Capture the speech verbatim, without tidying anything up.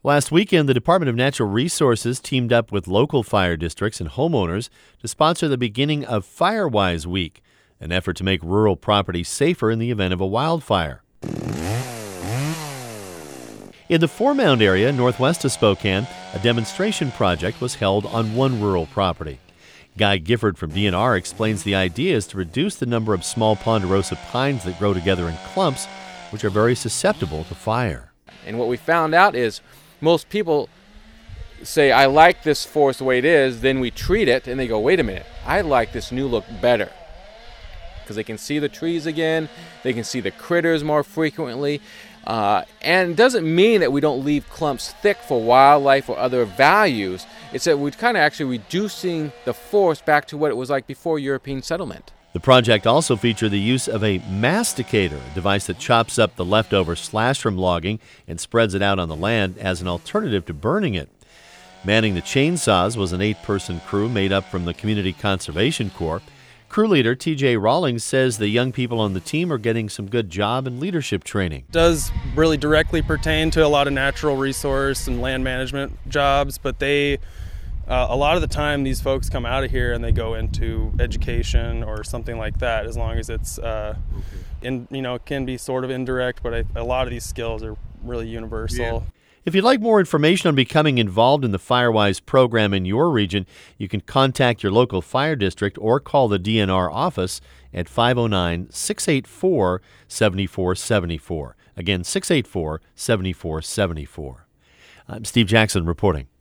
Last weekend, the Department of Natural Resources teamed up with local fire districts and homeowners to sponsor the beginning of Firewise Week, an effort to make rural property safer in the event of a wildfire. In the Foremound area, northwest of Spokane, a demonstration project was held on one rural property. Guy Gifford from D N R explains the idea is to reduce the number of small ponderosa pines that grow together in clumps, which are very susceptible to fire. And what we found out is most people say, I like this forest the way it is, then we treat it, and they go, wait a minute, I like this new look better. Because they can see the trees again, they can see the critters more frequently, uh, and it doesn't mean that we don't leave clumps thick for wildlife or other values. It's that we're kind of actually reducing the forest back to what it was like before European settlement. The project also featured the use of a masticator, a device that chops up the leftover slash from logging and spreads it out on the land as an alternative to burning it. Manning the chainsaws was an eight-person crew made up from the Community Conservation Corps. Crew leader T J Rawlings says the young people on the team are getting some good job and leadership training. It does really directly pertain to a lot of natural resource and land management jobs, but they Uh, a lot of the time these folks come out of here and they go into education or something like that, as long as it's, uh, in, you know, it can be sort of indirect, but I, a lot of these skills are really universal. Yeah. If you'd like more information on becoming involved in the Firewise program in your region, you can contact your local fire district or call the D N R office at five oh nine, six eight four, seven four seven four. Again, six eight four, seven four seven four. I'm Steve Jackson reporting.